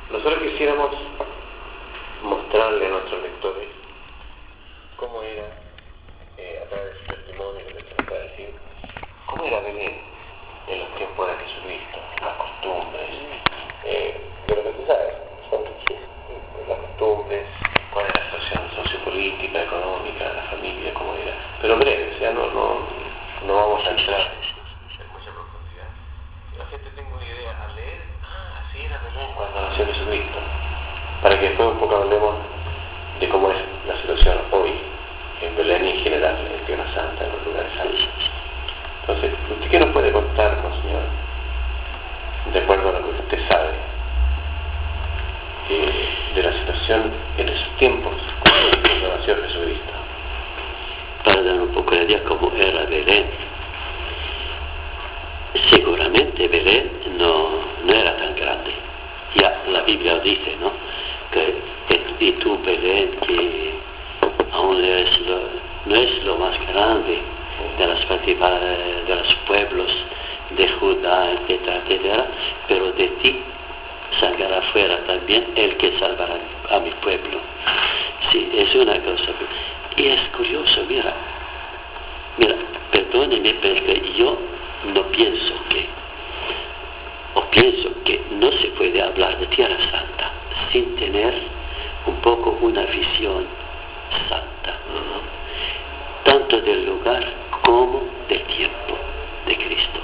Nosotros quisiéramos mostrarle a nuestros lectores cómo era, a través de su testimonio, lo que se nos va a decir, cómo era Belén en los tiempos de Jesucristo, las costumbres, de lo que tú sabes, son las costumbres, cuál era la situación sociopolítica, económica, la familia, cómo era, pero breve, o sea, no vamos a entrar en mucha profundidad. La gente tenga una idea al leer, así era Belén cuando nació Jesucristo, para que después un poco hablemos de cómo es la situación hoy en Belén y en general, en Tierra Santa, en los lugares santos. Entonces, ¿usted qué nos puede contarnos, señor? De acuerdo a lo que usted sabe de la situación en esos tiempos cuando nació Jesucristo. Para dar un poco de idea cómo era Belén. Seguramente Belén no era tan grande. Ya la Biblia dice, ¿no? Y tú, Belén, que aún no es lo más grande de los pueblos de Judá, etcétera, etcétera, pero de ti salgará fuera también el que salvará a mi pueblo. Sí, es una cosa. Y es curioso, mira, perdónenme, pero es que yo pienso que no se puede hablar de Tierra Santa sin tener un poco una visión santa, ¿no? Tanto del lugar como del tiempo de Cristo.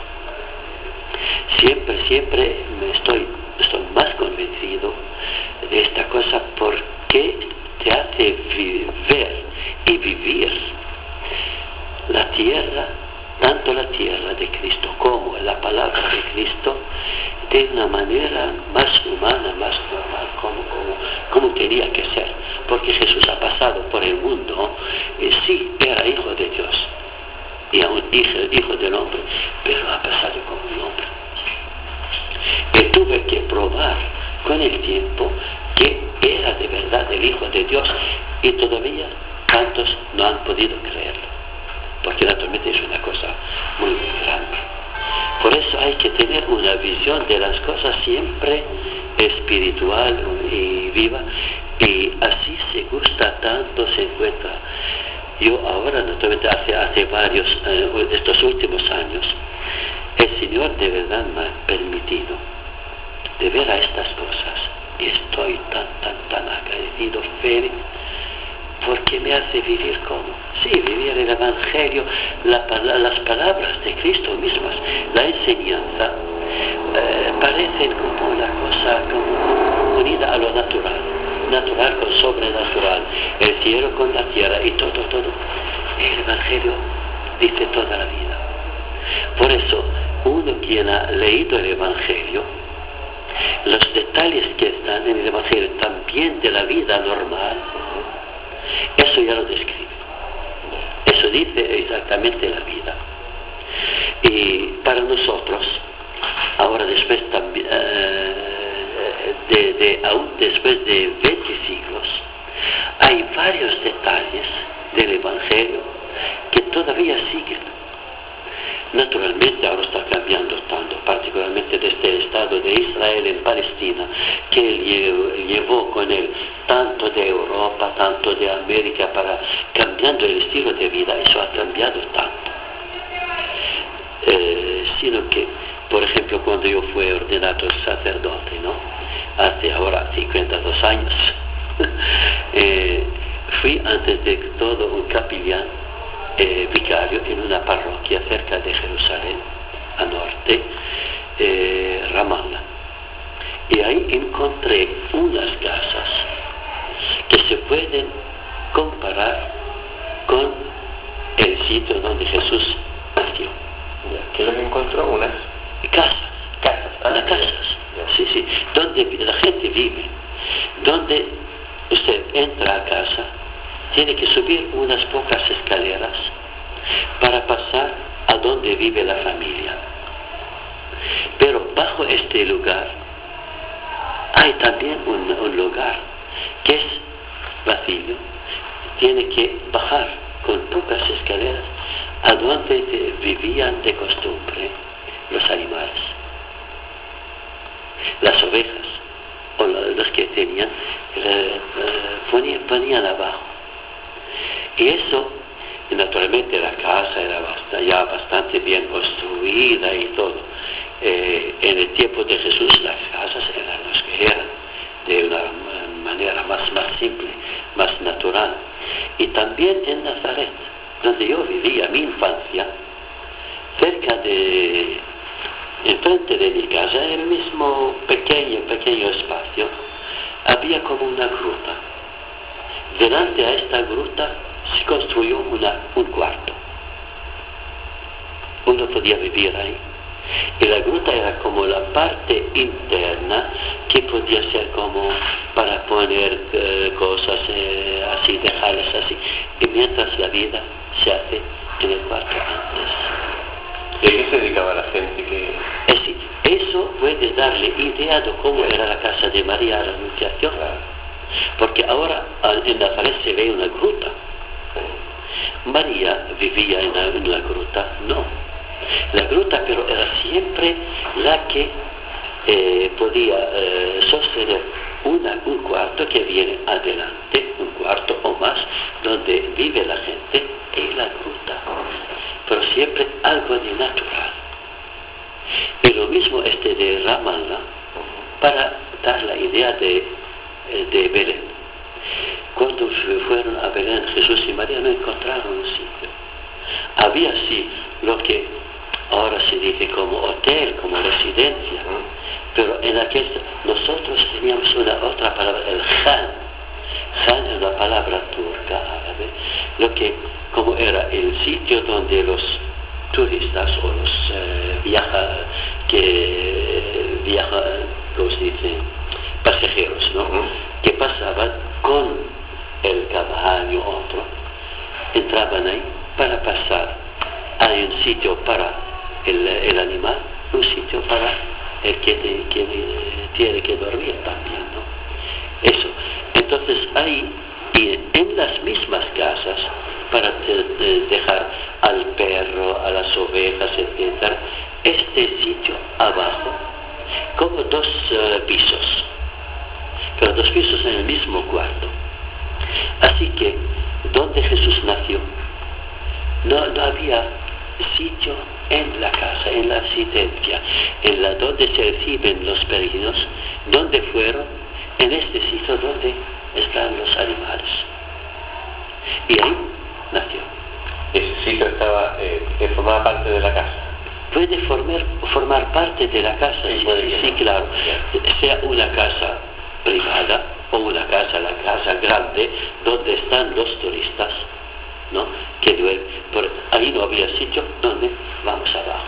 Siempre estoy más convencido de esta cosa porque te hace ver y vivir la tierra, tanto la tierra de Cristo como la palabra de Cristo, de una manera más humana, más normal, como tenía que ser. Porque Jesús ha pasado por el mundo, sí, era hijo de Dios, y aún hijo del hombre, pero ha pasado como un hombre. Y tuve que probar con el tiempo que era de verdad el Hijo de Dios, y todavía tantos no han podido creerlo, porque naturalmente es una cosa muy, muy grande. Por eso hay que tener una visión de las cosas siempre espiritual y viva, y así se gusta tanto, se encuentra. Yo ahora, naturalmente, hace varios, estos últimos años, el Señor de verdad me ha permitido de ver a estas cosas, y estoy tan agradecido, feliz, porque me hace vivir vivir el Evangelio, las palabras de Cristo mismas, la enseñanza, parecen como una cosa como unida a lo natural con sobrenatural, el cielo con la tierra y todo. El Evangelio dice toda la vida. Por eso, uno quien ha leído el Evangelio, los detalles que están en el Evangelio también de la vida normal, eso ya lo describe. Eso dice exactamente la vida. Y para nosotros, ahora después también, aún después de 20 siglos, hay varios detalles del Evangelio que todavía siguen. Naturalmente ahora está cambiando tanto, particularmente desde el Estado de Israel en Palestina, que él llevó con él tanto de Europa, tanto de América, cambiando el estilo de vida. Eso ha cambiado tanto. Sino que, por ejemplo, cuando yo fui ordenado sacerdote, ¿no? Hace ahora 52 años, fui antes de todo un capellán, vicario en una parroquia cerca de Jerusalén, al norte, Ramallah. Y ahí encontré unas casas que se pueden comparar con el sitio donde Jesús nació. ¿Qué es lo que encontró? Unas casas. Casas. Sí, donde la gente vive, donde usted entra a casa, tiene que subir unas pocas escaleras para pasar a donde vive la familia. Pero bajo este lugar hay también un lugar que es vacío. Tiene que bajar con pocas escaleras a donde vivían de costumbre los animales, las ovejas, o los que tenían, ponían abajo. Y eso, naturalmente la casa era ya bastante bien construida y todo. En el tiempo de Jesús las casas eran las que eran, de una manera más simple, más natural. Y también en Nazaret, donde yo vivía mi infancia, enfrente de mi casa, en el mismo pequeño espacio, había como una gruta. Delante a esta gruta se construyó un cuarto. Uno podía vivir ahí. Y la gruta era como la parte interna que podía ser como para poner cosas así, dejarlas así. Y mientras la vida se hace en el cuarto antes. ¿Y a qué se dedicaba la gente que...? Eso puede darle idea de cómo era la casa de María a la Anunciación. Porque ahora en Nazaret se ve una gruta. María vivía en una gruta, no. La gruta, pero era siempre la que podía sostener un cuarto que viene adelante, un cuarto o más, donde vive la gente, y la gruta. Pero siempre algo de natural. Y lo mismo de Ramallah, para dar la idea de Belén. Cuando fueron a Belén, Jesús y María no encontraron un sitio. Había sí lo que ahora se dice como hotel, como residencia, pero en aquel nosotros teníamos otra palabra, el khan. Khan es una palabra turca, árabe, lo que como era el sitio donde los turistas o los ¿cómo se dice? Pasajeros, ¿no? Que pasaban con el caballo otro, entraban ahí para pasar. Hay un sitio para el animal, un sitio para el que tiene que dormir también, ¿no? Eso. Entonces ahí, y en las mismas casas, para dejar al perro, a las ovejas, etc., este sitio abajo, como dos pisos, pero dos pisos en el mismo cuarto. Así que, donde Jesús nació, no había sitio en la casa, en la residencia, donde se reciben los peregrinos, donde fueron, en este sitio donde están los animales. Y ahí nació. Ese sitio formaba parte de la casa. Puede formar parte de la casa, sí, claro. Sea una casa privada o una casa, la casa grande, donde están los turistas, ¿no? Que duermen. Ahí no había sitio donde vamos abajo.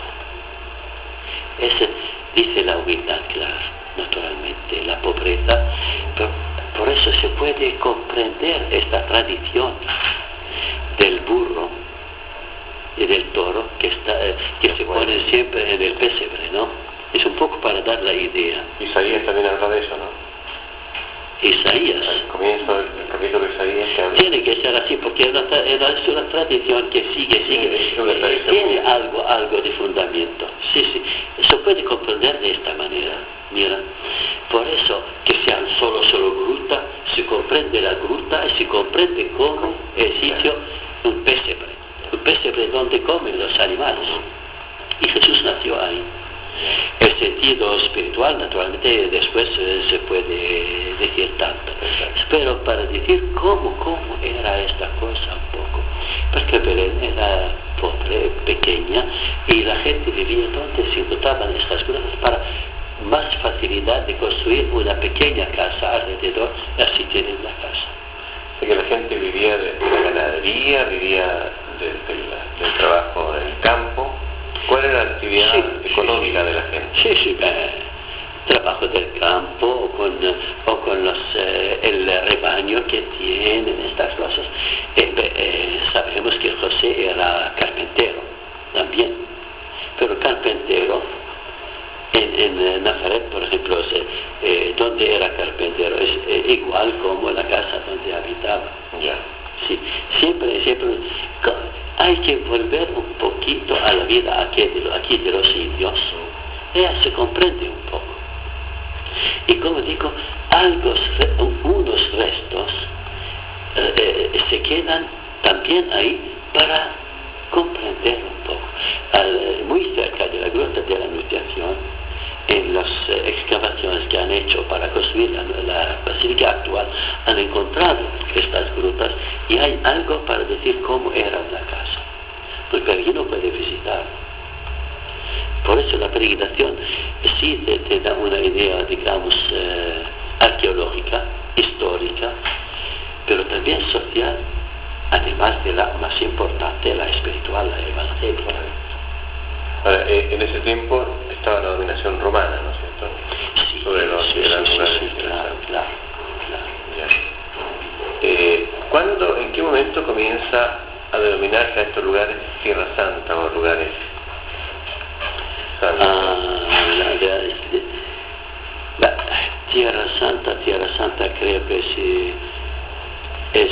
Ese dice la humildad, claro, naturalmente, la pobreza. Pero por eso se puede comprender esta tradición del burro y del toro que se ponen siempre en el pesebre, ¿no? Es un poco para dar la idea. Isaías también habla de eso, ¿no? Isaías. Al comienzo del capítulo de Isaías que habla. Tiene que ser así, porque es una tradición que sigue. Tiene algo de fundamento. Sí. Eso puede comprender de esta manera. Mira, por eso que sean solo gruta, se comprende la gruta y se comprende como el sitio un pesebre donde comen los animales. Y Jesús nació ahí. El sentido espiritual, naturalmente, después se puede decir tanto. Pero para decir cómo era esta cosa un poco. Porque Belén era pobre, pequeña, y la gente vivía donde se encontraban estas cosas para más facilidad de construir una pequeña casa alrededor, y así tienen la casa. Así que la gente vivía de la ganadería, vivía del trabajo en el campo. ¿Cuál era la actividad económica de la gente? Sí, trabajo del campo o con el rebaño que tienen, estas cosas. Sabemos que José era carpintero también, pero carpintero en Nazaret, por ejemplo, donde era carpintero es igual como la casa donde habitaba. Ya. Sí, siempre hay que volver un poquito a la vida aquí de los indios. Ya se comprende un poco. Y como digo, unos restos se quedan también ahí para comprender un poco. Muy cerca de la Gruta de la Anunciación, en las excavaciones que han hecho para construir la basílica actual, han encontrado estas grutas y hay algo para decir cómo era la casa. El peregrino puede visitar. Por eso la peregrinación sí te da una idea, digamos, arqueológica, histórica, pero también social, además de la más importante, la espiritual, la evangélica. Ahora, en ese tiempo estaba la dominación romana, ¿no es cierto? Sí, sobre los sí, claro. ¿Cuándo, en qué momento comienza a denominarse a estos lugares Tierra Santa o lugares santos? Tierra Santa creo que sí es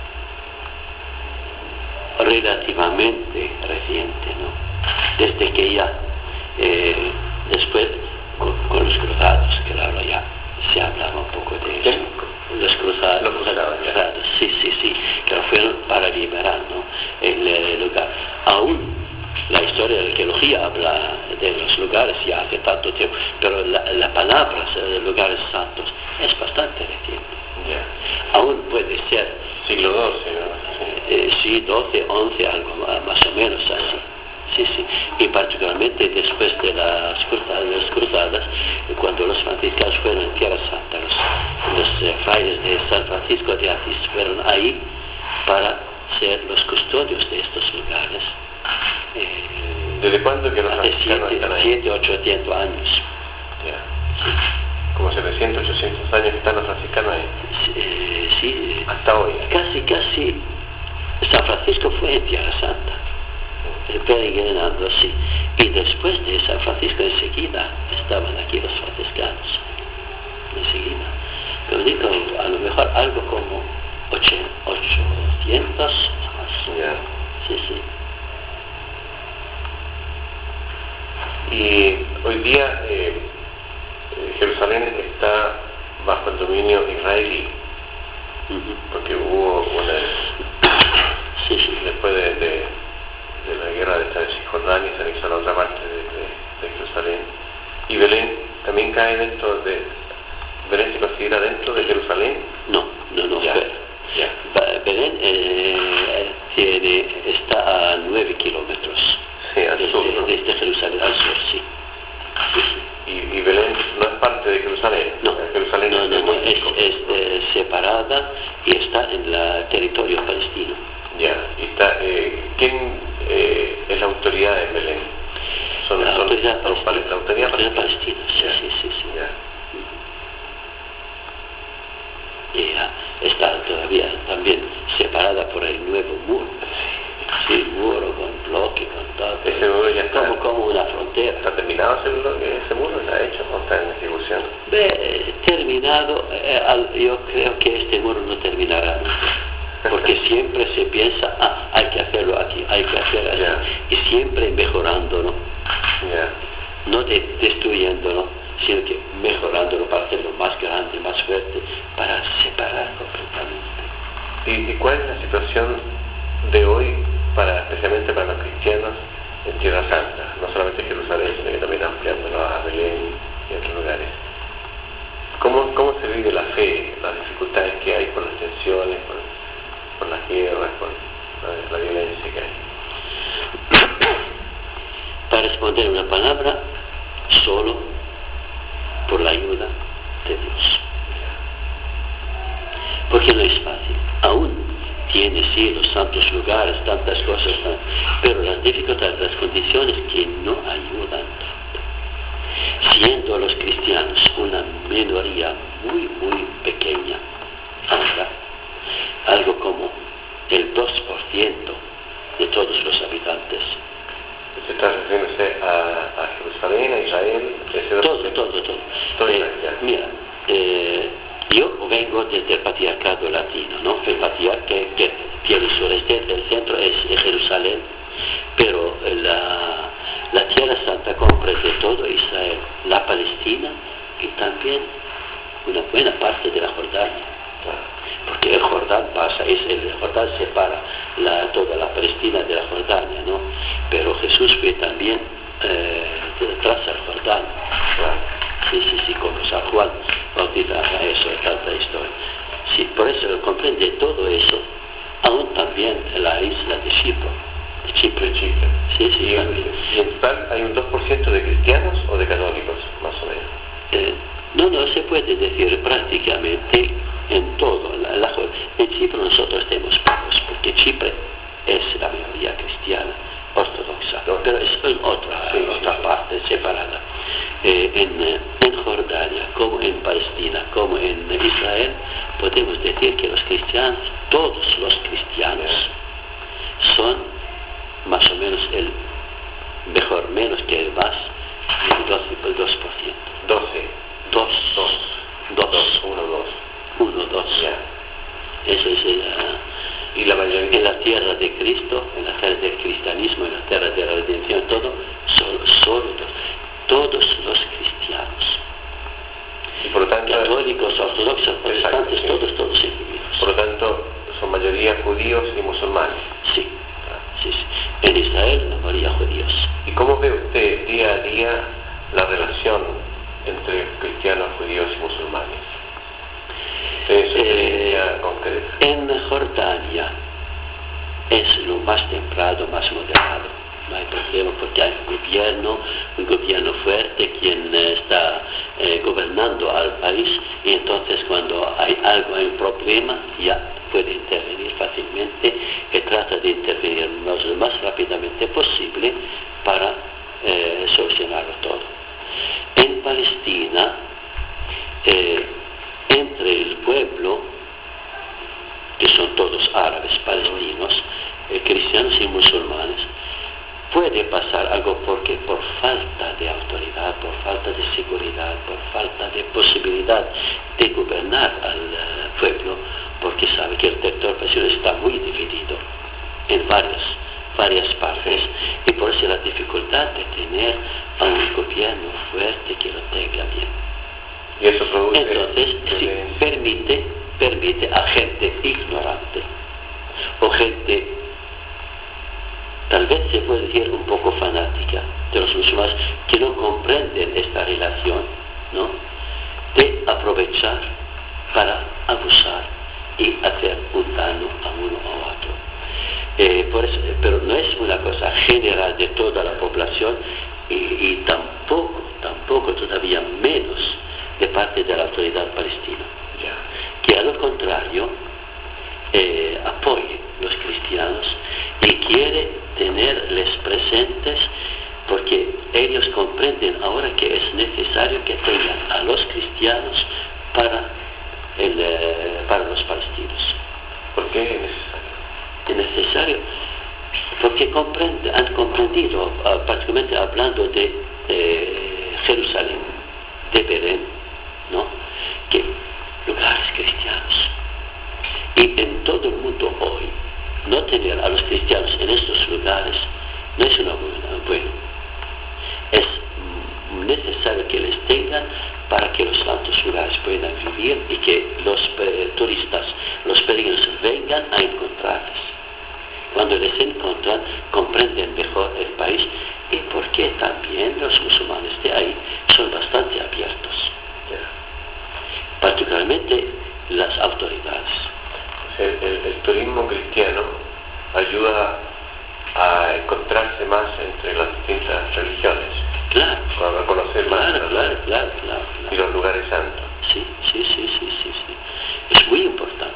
relativamente reciente, ¿no? Desde que ya después con los cruzados, claro, ya se hablaba un poco de eso. Los cruzados, sí, que fueron para liberar, ¿no?, el lugar. Aún la historia de la arqueología habla de los lugares ya hace tanto tiempo, pero la palabra de lugares santos es bastante reciente. Aún puede ser siglo XII, ¿no? Sí, 12, 11, algo más o menos así. Sí. Y particularmente después de las cruzadas, cuando los franciscanos fueron en Tierra Santa, los frailes de San Francisco de Asís fueron ahí para ser los custodios de estos lugares. ¿Desde cuándo que los franciscanos están ahí? 700, 800 años. Sí. Como 700, 800 años que están los franciscanos ahí. Sí. Hasta hoy. Casi. San Francisco fue en Tierra Santa, peregrinando así. Y después de San Francisco enseguida estaban aquí los franciscanos. Enseguida. Pero digo, a lo mejor algo como 800 más. Sí. Y hoy día Jerusalén está bajo el dominio israelí, porque hubo después de la guerra de Cisjordania se anexó a la otra parte de Jerusalén, y Belén también cae dentro de ¿Belén se considera dentro de Jerusalén? No. Belén está a 9 kilómetros. Sí, al sur, ¿no? Desde Jerusalén al sur, sí. ¿Y Belén no es parte de Jerusalén? No, Jerusalén es separada y está en el territorio palestino. Y está, ¿quién es la autoridad en Belén? La autoridad palestina, sí. Y está todavía también separada por el nuevo muro. Sí, muro con bloque, con todo. Ese muro ya está como una frontera. ¿Está terminado ese muro? ¿Está hecho o está en ejecución? Terminado, yo creo que este muro no terminará nunca. Porque siempre se piensa, hay que hacerlo aquí, hay que hacerlo así. Y siempre mejorándolo. No destruyéndolo, sino que mejorándolo para hacerlo más grande, más fuerte, para separar completamente. ¿Y cuál es la situación de hoy, especialmente para los cristianos en Tierra Santa? No solamente Jerusalén, sino que también ampliándolo a Belén y otros lugares. ¿Cómo se vive la fe, las dificultades que hay por las tensiones, por las guerras, por la violencia que hay? Para responder una palabra, solo por la ayuda de Dios. Porque no es fácil. Aún tiene sí los santos lugares, tantas cosas, pero las dificultades, las condiciones que no ayudan tanto. Siendo los cristianos una minoría muy pequeña, ahora, algo como el 2% de todos los habitantes. ¿Se está refiriéndose a Jerusalén, a Israel? Todo. Mira, yo vengo desde el patriarcado latino, ¿no? El patriarca que tiene su residencia, el centro es Jerusalén, pero la Tierra Santa comprende todo Israel, la Palestina y también una buena parte de la Jordania. Porque el Jordán pasa, el Jordán separa toda la Palestina de la Jordania, ¿no? Pero Jesús fue también tras el Jordán. Sí, como San Juan bautizaba eso, tanta historia. Sí, por eso comprende todo eso, aún también la isla de Chipre. Sí, ¿Y en total hay un 2% de cristianos o de católicos, más o menos? No se puede decir prácticamente en todo. En Chipre nosotros tenemos pocos, porque Chipre es la mayoría cristiana, ortodoxa, pero es en otra parte separada. En Jordania, como en Palestina, como en Israel, podemos decir que los cristianos, todos los cristianos, son más o menos menos que el más, el 2%. 2. Eso es y la mayoría en la tierra de Cristo, en la tierra del cristianismo, en la tierra de la redención, todos los cristianos. Y por lo tanto, católicos, ortodoxos, protestantes, todos incluidos. Por lo tanto, son mayoría judíos y musulmanes. Sí. En Israel, la mayoría judíos. ¿Y cómo ve usted día a día la relación entre cristianos, judíos y musulmanes? ¿En su experiencia concreta? En Jordania es lo más templado, más moderado. No hay problema porque hay un gobierno fuerte quien está gobernando al país, y entonces cuando hay un problema ya puede intervenir fácilmente y trata de intervenir lo más rápidamente posible para solucionarlo todo. En Palestina, entre el pueblo, que son todos árabes palestinos, cristianos y musulmanes, puede pasar algo porque por falta de autoridad, por falta de seguridad, por falta de posibilidad de gobernar al pueblo, porque sabe que el territorio palestino está muy dividido en varias partes, y por eso la dificultad de tener a un gobierno fuerte que lo tenga bien. Y eso produce... Entonces, sí, permite a gente ignorante o gente, tal vez se puede decir un poco fanática de los musulmanes, que no comprenden esta relación, ¿no?, de aprovechar para abusar y hacer un daño a uno o a otro. Por eso, pero no es una cosa general de toda la población, y tampoco todavía menos de parte de la autoridad palestina, que a lo contrario apoye los cristianos y quiere tenerles presentes, porque ellos comprenden ahora que es necesario que tengan a los cristianos para los palestinos. ¿Por qué es necesario? Porque han comprendido, prácticamente hablando de Jerusalén, de Belén, ¿no?, que lugares cristianos. Y en todo el mundo hoy, no tener a los cristianos en estos lugares no es bueno. Es necesario que les tengan para que los santos lugares puedan vivir y que los turistas, los peregrinos vengan a encontrarles. Cuando les encuentran, comprenden mejor el país, y porque también los musulmanes de ahí son bastante abiertos, particularmente las autoridades. El turismo cristiano ayuda a encontrarse más entre las distintas religiones. Claro. A conocer más. Claro. Y los lugares santos. Sí. Es muy importante.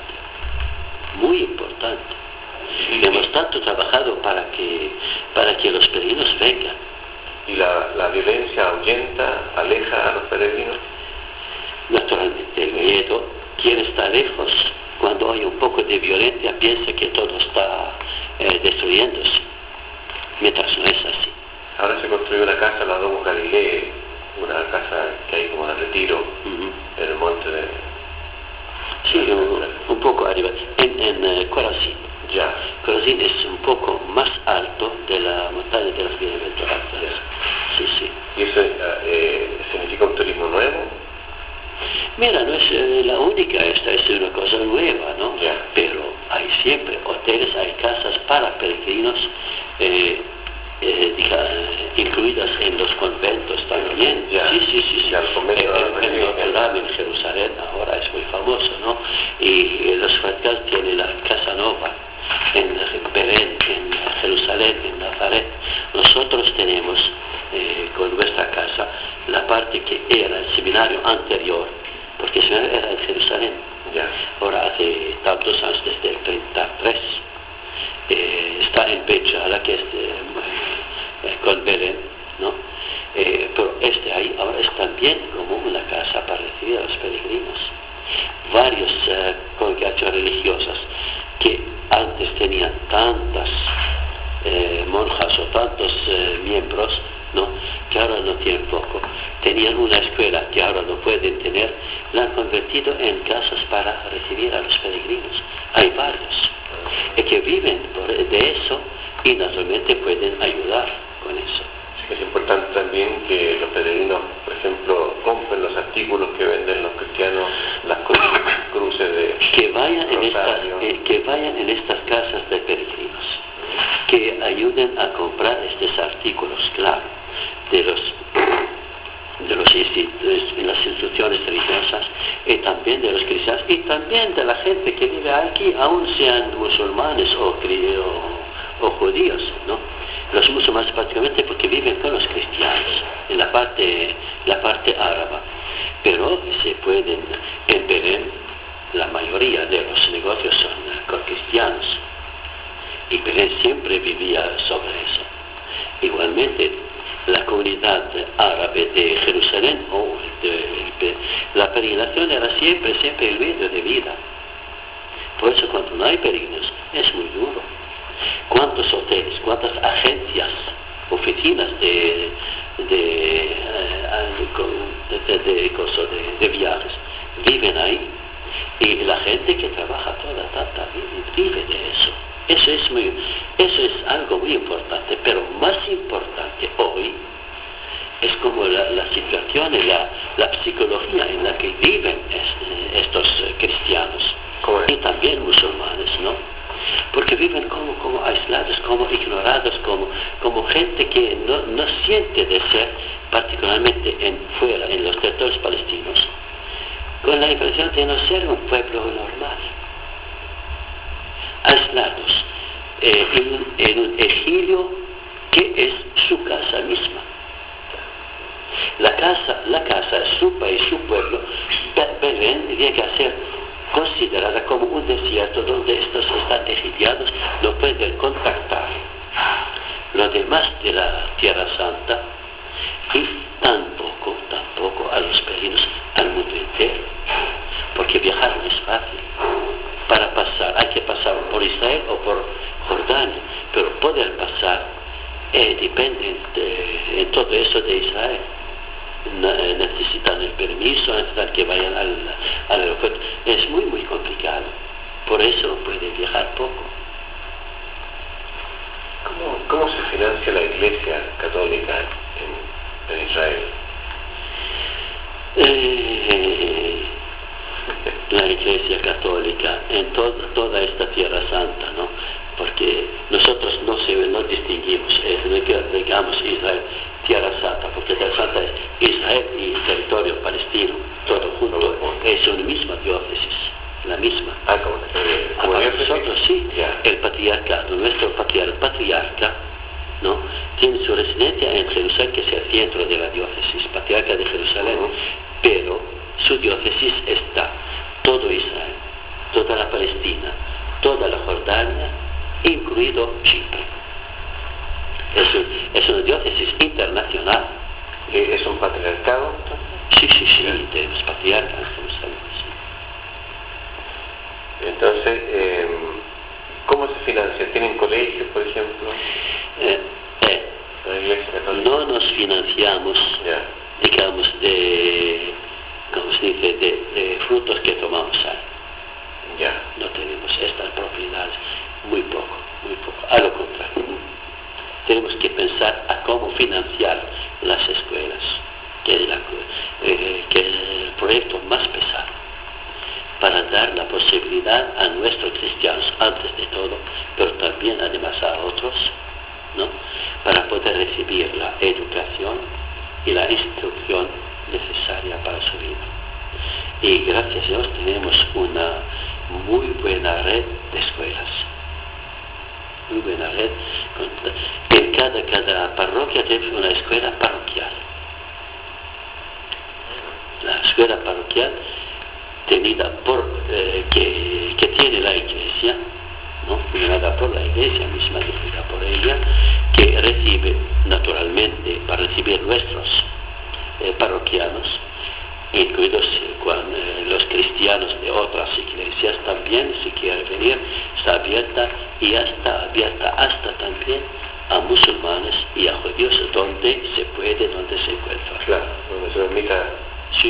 Y hemos tanto trabajado para que los peregrinos vengan. ¿Y la violencia ahuyenta, aleja a los peregrinos? Naturalmente, el miedo quiere estar lejos. Cuando hay un poco de violencia, piensa que todo está destruyéndose, mientras no es así. Ahora se construyó una casa, la Domus Galilei, una casa que hay como de retiro, en el monte de... Sí, un poco arriba, en Corazín. Corazín es un poco más alto de la montaña de las bienaventuranzas. Sí. ¿Y eso significa un turismo nuevo? Mira, no es la única, esta es una cosa nueva, ¿no? Ya. Pero hay siempre hoteles, hay casas para peregrinos, incluidas en los conventos también. Ya. Sí. Ya, el convento En Notre Dame, en Jerusalén, ahora es muy famoso, ¿no? Y los frailes tienen la Casa Nova en Belén, en Jerusalén, en Nazaret. Nosotros tenemos con nuestra casa la parte que era el seminario anterior, porque el seminario era en Jerusalén. Ya. Ahora hace tantos años, desde el 33, está en Bechala, que es con Belén, ¿no? Pero ahí ahora es también como una casa para recibir a los peregrinos. Varias congregaciones religiosas que antes tenían tantas monjas o tantos miembros, ¿no? Que ahora no tienen poco, tenían una escuela que ahora no pueden tener, la han convertido en casas para recibir a los peregrinos. Hay varios que viven de eso y naturalmente pueden ayudar con eso. Sí que es importante también que los peregrinos, por ejemplo, compren los artículos que venden los cristianos, las cruces de que vayan rosario. que vayan en estas casas de peregrinos, que ayuden a comprar estos artículos, claro, de las instituciones religiosas y también de los cristianos y también de la gente que vive aquí, aun sean musulmanes o judíos, ¿no? Los musulmanes prácticamente porque viven con los cristianos en la parte árabe, pero se pueden en Belén, la mayoría de los negocios son con cristianos y Belén siempre vivía sobre eso. Igualmente la comunidad árabe de Jerusalén la peregrinación era siempre el medio de vida. Por eso cuando no hay peregrinos es muy duro. ¿Cuántos hoteles, cuántas agencias, oficinas de viajes viven ahí? Y la gente que trabaja toda tanta vida vive de eso. Eso es algo muy importante, pero más importante hoy es como la situación y la psicología en la que viven estos cristianos y también musulmanes, ¿no? Porque viven como aislados, como ignorados, como gente que no siente de ser, particularmente fuera, en los territorios palestinos, con la impresión de no ser un pueblo normal, aislados en un exilio que es su casa misma. La casa es su país, su pueblo. Belén llega a ser considerada como un desierto donde estos están exiliados, no pueden contactar lo demás de la Tierra Santa y tampoco a los peregrinos al mundo entero, porque viajar no es fácil. Para pasar hay que pasar por Israel o por Jordania, pero poder pasar depende en todo eso de Israel. Necesitan el permiso, necesitan que vayan al aeropuerto. Es muy complicado, por eso pueden viajar poco. ¿Cómo se financia la Iglesia Católica en Israel? La Iglesia Católica en toda esta Tierra Santa, ¿no? Porque nosotros no distinguimos, digamos Israel, Tierra Santa, porque Tierra Santa es Israel y territorio palestino, todo junto, es una misma diócesis, la misma. ¿Como nosotros sí, yeah. El patriarcado, nuestro patriarca, ¿no? Tiene su residencia en Jerusalén, que es el centro de la diócesis, patriarca de Jerusalén, pero su diócesis está todo Israel, toda la Palestina, toda la Jordania, incluido Chipre. Es una diócesis internacional. ¿Es un patriarcado? Sí, tenemos patriarca en Jerusalén. Sí. Entonces, ¿cómo se financia? ¿Tienen colegios, por ejemplo? ¿La Iglesia Católica? No nos financiamos, digamos, ¿cómo se dice?, de frutos que tomamos ahí. No tenemos estas propiedades, muy poco, a lo contrario. Tenemos que pensar a cómo financiar las escuelas. que es el proyecto más pesado, para dar la posibilidad a nuestros cristianos, antes de todo, pero también además a otros, ¿no?, para poder recibir la educación y la instrucción necesaria para su vida. Y gracias a Dios tenemos una muy buena red de escuelas. Muy buena red. En cada parroquia tiene una escuela parroquial. La escuela parroquial tenida por que tiene la iglesia, ¿no?, fundada por la iglesia misma, dirigida por ella, que recibe naturalmente, para recibir nuestros parroquianos, incluidos los cristianos de otras iglesias también, si quieren venir, está abierta, y está abierta hasta también a musulmanes y a judíos, donde se puede, donde se encuentra. Claro, donde se permita. Sí.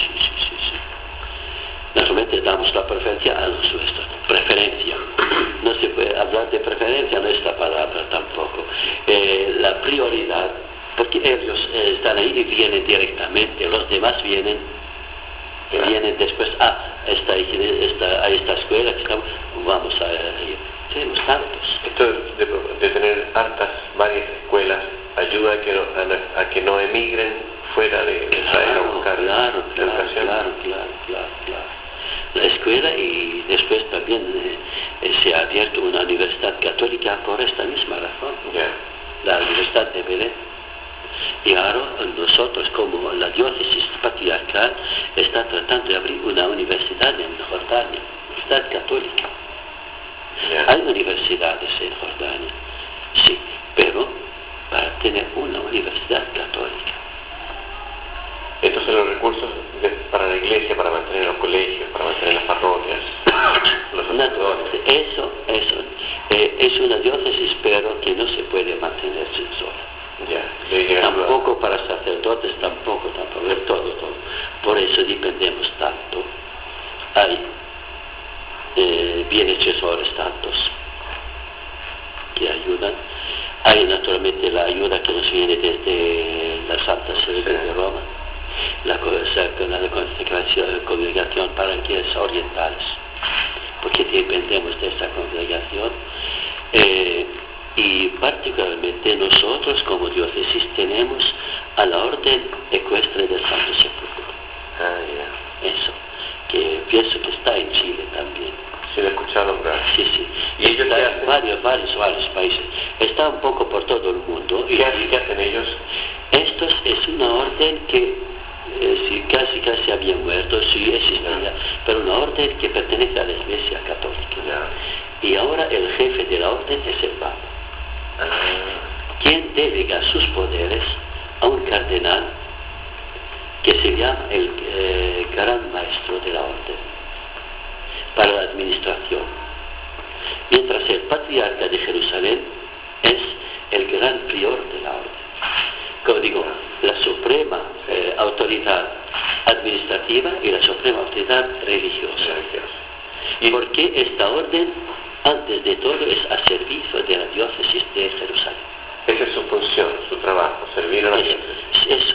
Naturalmente damos la preferencia a los nuestros. Preferencia. No se puede hablar de preferencia, no es esta palabra tampoco. La prioridad, porque ellos están ahí y vienen directamente, los demás vienen después a esta escuela que estamos, vamos a ir. Tenemos tantos. Esto de tener varias escuelas ayuda a que no emigren fuera de Israel a buscar la educación. Claro. La escuela, y después también se ha abierto una universidad católica por esta misma razón, la Universidad de Belén. Y ahora nosotros, como la diócesis patriarcal, está tratando de abrir una universidad en Jordania, universidad católica. Hay universidades en Jordania, sí, pero para tener una universidad católica. Estos son los recursos para la iglesia, para mantener los colegios, para mantener las parroquias, los sacerdotes. Eso es una diócesis, pero que no se puede mantenerse sola. Tampoco para sacerdotes, tampoco, de todo. Por eso dependemos tanto. Hay bienhechores tantos que ayudan. Hay naturalmente la ayuda que nos viene desde la Santa Sede de Roma, la congregación para guías orientales, porque dependemos de esa congregación, y particularmente nosotros como diócesis tenemos a la Orden Ecuestre del Santo Sepulcro. Eso, que pienso que está en Chile también. Sí, lo he escuchado nombrar. Sí. ¿Y ellos está qué en hacen? varios países. Está un poco por todo el mundo. ¿Qué hacen ellos? Estos es una orden que casi había muerto, sí existía, pero una orden que pertenece a la Iglesia Católica. Y ahora el jefe de la orden es el Papa, quien delega sus poderes a un cardenal que se llama el Gran Maestro de la orden para la administración, mientras el patriarca de Jerusalén es el gran prior de la orden. Como digo, la suprema autoridad administrativa y la suprema autoridad religiosa. ¿Y por qué esta orden, antes de todo, es a servicio de la diócesis de Jerusalén? Esa es su función, su trabajo, servir a la diócesis. Eso.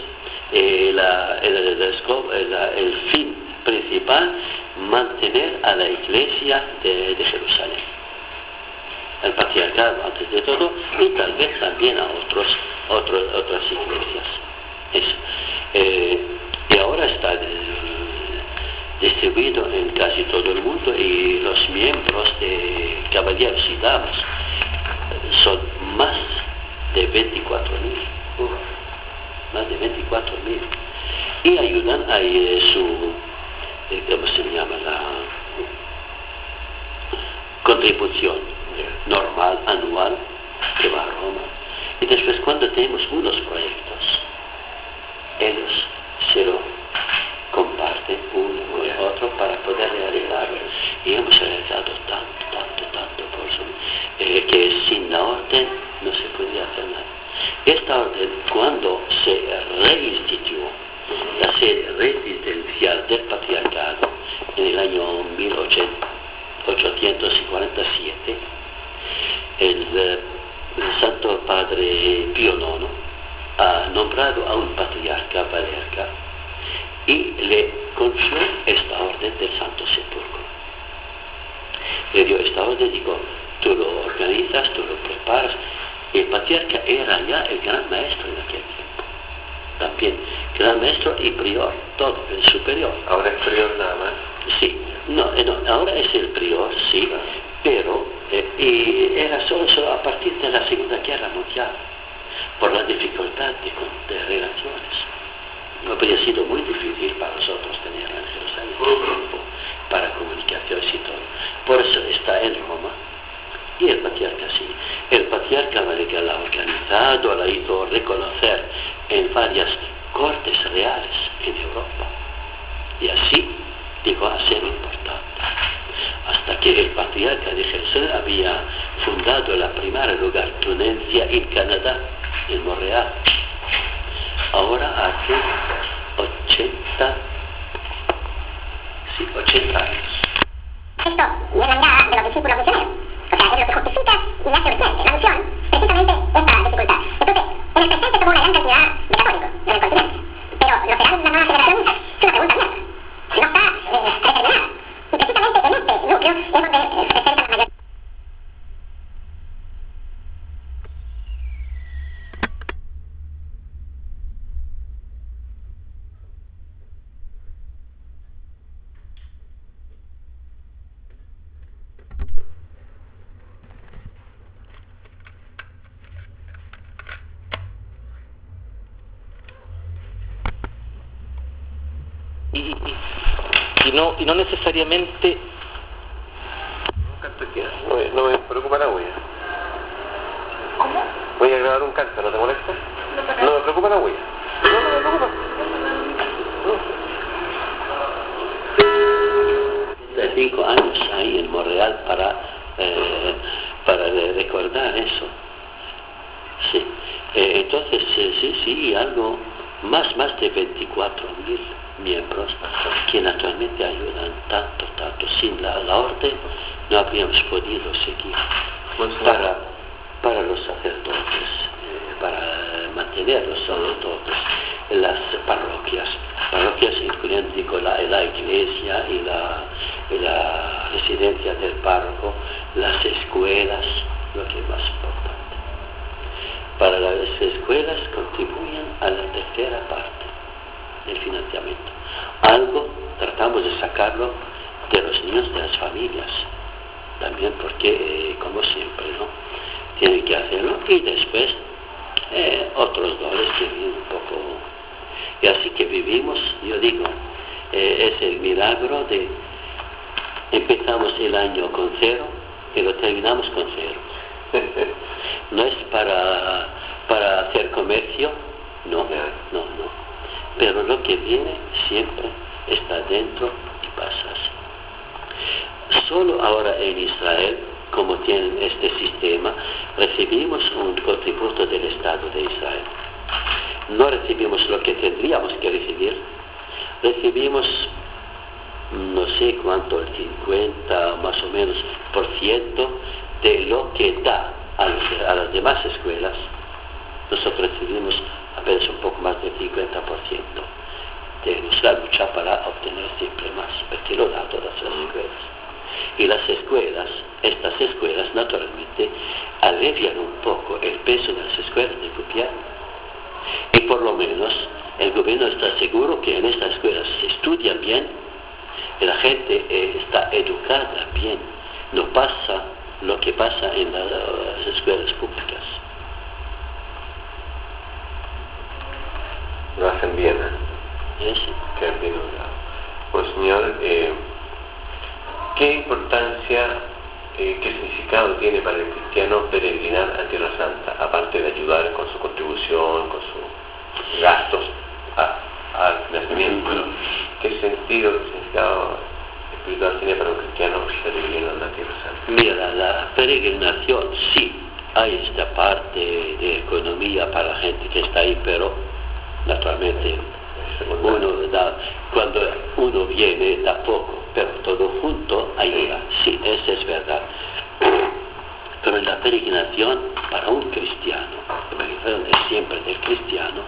El fin principal, mantener a la iglesia de Jerusalén, el patriarcado antes de todo, y tal vez también a otras iglesias. Eso. Y ahora está distribuido en casi todo el mundo, y los miembros de caballeros y damas son más de 24.000. Más de 24.000. Y ayudan a ¿cómo se llama? La contribución normal, anual, que va a Roma. Y después, cuando tenemos unos proyectos, ellos se lo comparten uno con el otro para poder realizarlo. Y hemos realizado tanto por eso, que sin la orden no se podía hacer nada. Esta orden, cuando se reinstituyó la sede residencial del patriarcado en el año 1847, el Santo Padre Pío IX ha nombrado a un patriarca, Valerca, y le confió esta orden del Santo Sepulcro. Le dio esta orden, digo, tú lo organizas, tú lo preparas. El patriarca era ya el gran maestro en aquel tiempo. También, gran maestro y prior, todo, el superior. Ahora es prior nada más. Sí, no, ahora es el prior, sí, pero y era solo a partir de la Segunda Guerra Mundial, por la dificultad de relaciones. Habría sido muy difícil para nosotros tenerla en Jerusalén para comunicaciones y todo. Por eso está en Roma. Y el patriarca sí. El patriarca Valerca la ha organizado, la hizo reconocer en varias cortes reales en Europa. Y así llegó a ser importante. Hasta que el patriarca de Jerusalén había fundado la primera lugartenencia en Canadá, en Montreal. Ahora hace 80 años. Esto viene a la mirada de los discípulos misioneros. O sea, es lo que justifica y hace urgente la misión, precisamente esta dificultad. Entonces, en el presente somos una gran cantidad de católicos en el continente. Pero lo serán las nuevas generaciones, es una pregunta abierta. No está determinada. Y precisamente en este núcleo es donde se presenta la mayoría. Y no necesariamente. No me preocupa la huella. ¿Cómo? Voy a grabar un canto, ¿no te molesta? No me preocupa la huella. No me preocupa. De 5 años ahí en Montreal para recordar eso. Sí. Entonces, sí, algo más de 24.000 miembros que naturalmente ayudan tanto. Sin la orden no habríamos podido seguir. Para los sacerdotes, para mantener los sacerdotes, las parroquias incluyendo la iglesia y la residencia del párroco, las escuelas, lo que es más importante. Para las escuelas contribuyen a la tercera parte del financiamiento. Algo tratamos de sacarlo de los niños de las familias, también porque, como siempre, ¿no? Tienen que hacerlo y después otros dones que vienen un poco. Y así que vivimos, yo digo, es el milagro de empezamos el año con 0 y lo terminamos con 0. No es para hacer comercio, no. Pero lo que viene siempre está dentro y pasa así. Solo ahora en Israel, como tienen este sistema, recibimos un contributo del Estado de Israel. No recibimos lo que tendríamos que recibir, recibimos no sé cuánto, el 50 más o menos % de lo que da a las demás escuelas. Nosotros recibimos apenas un poco más del 50%. Tenemos la lucha para obtener siempre más, porque lo da a todas las escuelas. Y las escuelas, estas escuelas naturalmente alivian un poco el peso de las escuelas del gobierno. Y por lo menos el gobierno está seguro que en estas escuelas se estudia bien y la gente está educada bien. No pasa lo que pasa en las escuelas públicas. Lo hacen bien, ¿eh? Sí. Que han bien logrado. Pues señor, ¿qué importancia, qué significado tiene para el cristiano peregrinar a Tierra Santa, aparte de ayudar con su contribución, con sus gastos al financiamiento? Pero ¿qué significado espiritual tiene para un cristiano peregrinar a la Tierra Santa? Mira, la peregrinación sí, hay esta parte de economía para la gente que está ahí, pero naturalmente cuando uno viene da poco, pero todo junto ayuda. Sí, eso es verdad. Pero en la peregrinación para un cristiano, la peregrinación es siempre del cristiano,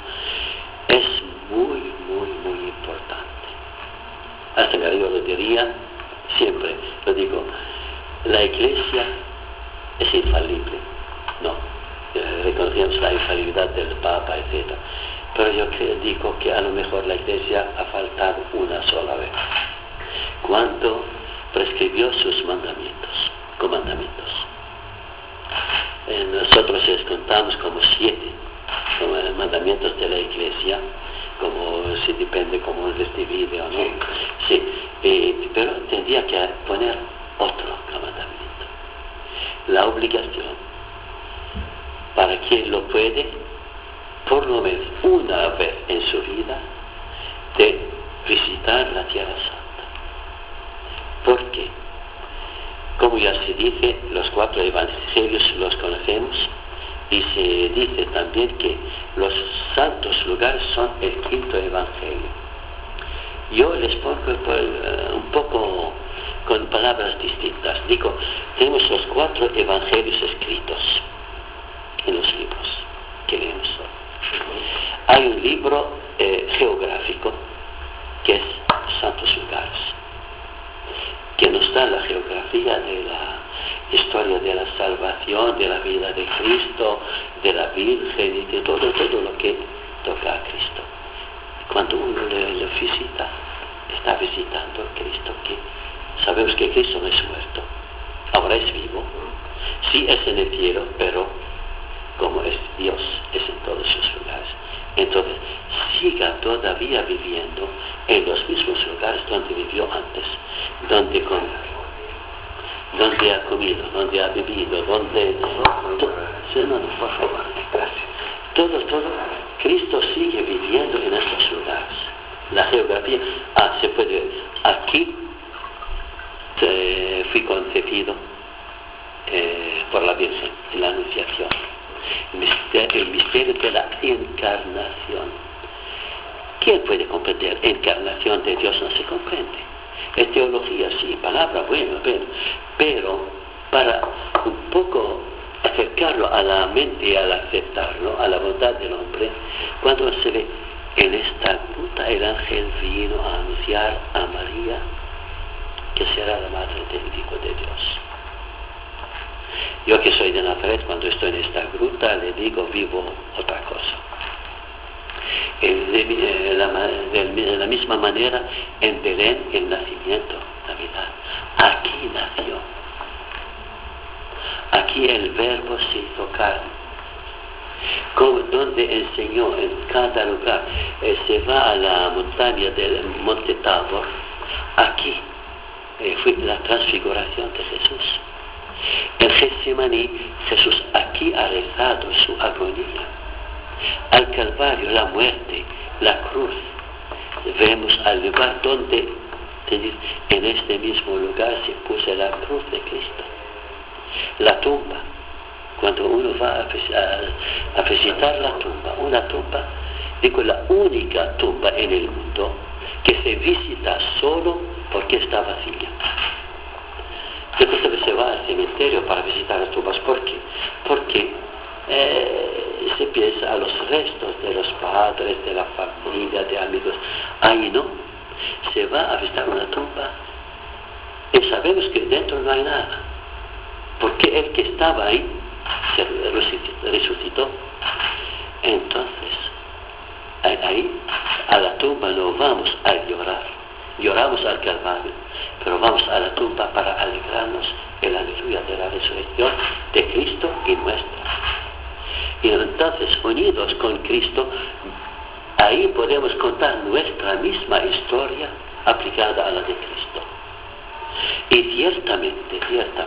diría siempre, lo digo, la Iglesia es infalible, no, reconocemos la infalibilidad del Papa, etc. Pero yo digo que a lo mejor la Iglesia ha faltado una sola vez, cuando prescribió sus comandamientos. Nosotros les contamos como 7 como mandamientos de la Iglesia, como si depende cómo les divide o no. Sí, pero tendría que poner otro mandamiento. La obligación para quien lo puede, por lo menos una vez en su vida, de visitar la Tierra Santa. ¿Por qué? Como ya se dice, los 4 evangelios los conocemos, y se dice también que los santos lugares son el 5.º evangelio. Yo les pongo un poco con palabras distintas. Digo, tenemos los 4 evangelios escritos en los libros que leemos. Hay un libro geográfico que es Santos Lugares, que nos da la geografía de la historia de la salvación, de la vida de Cristo, de la Virgen y de todo lo que toca a Cristo. Cuando uno lo visita, está visitando a Cristo, que sabemos que Cristo no es muerto, ahora es vivo, sí es en el cielo, pero como es Dios, es en todos sus lugares. Entonces, siga todavía viviendo en los mismos lugares donde vivió antes, donde ha comido, donde ha vivido, donde... No, por favor. Todo, Cristo sigue viviendo en estos lugares. La geografía, se puede... Aquí fui concebido por la Virgen, en la Anunciación. El misterio de la encarnación. ¿Quién puede comprender? Encarnación de Dios no se comprende. Es teología, sí, palabra, bueno, pero para un poco acercarlo a la mente y al aceptarlo, a la voluntad del hombre, cuando se ve en esta gruta el ángel vino a anunciar a María que será la madre del Hijo de Dios. Yo que soy de Nazaret, cuando estoy en esta gruta, le digo, vivo otra cosa. De la misma manera, en Belén, el nacimiento, Navidad. Aquí nació. Aquí el Verbo se hizo carne. Donde enseñó en cada lugar, se va a la montaña del Monte Tabor. Aquí fue la transfiguración de Jesús. En Getsemaní, Jesús aquí ha rezado su agonía. Al Calvario, la muerte, la cruz. Vemos al lugar donde, en este mismo lugar se puso la cruz de Cristo. La tumba, cuando uno va a visitar la tumba, una tumba, digo, la única tumba en el mundo que se visita solo porque está vacía. Yo creo que se va al cementerio para visitar las tumbas. ¿Por qué? Porque se piensa a los restos de los padres, de la familia, de amigos. Ahí no. Se va a visitar una tumba y sabemos que dentro no hay nada. Porque el que estaba ahí se resucitó. Entonces, ahí a la tumba no vamos a llorar. Lloramos al Calvario, pero vamos a la tumba para alegrarnos en la aleluya de la resurrección de Cristo y nuestra. Y entonces, unidos con Cristo, ahí podemos contar nuestra misma historia aplicada a la de Cristo. Y ciertamente,